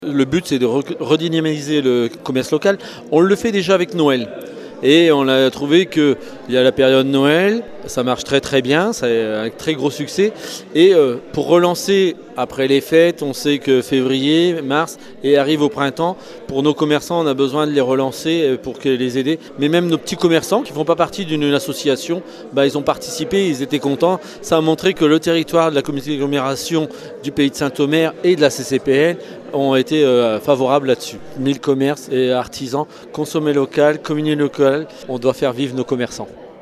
Le but, c'est de redynamiser le commerce local. On le fait déjà avec Noël. Et on a trouvé qu'il y a la période Noël, ça marche très très bien, c'est un très gros succès. Et pour relancer après les fêtes, on sait que février, mars et arrive au printemps, pour nos commerçants, on a besoin de les relancer pour les aider. Mais même nos petits commerçants qui ne font pas partie d'une association, ils ont participé, ils étaient contents. Ça a montré que le territoire de la communauté d'agglomération du pays de Saint-Omer et de la CCPN ont été favorables là-dessus. 1000 commerces et artisans, consommer local, communier local, on doit faire vivre nos commerçants.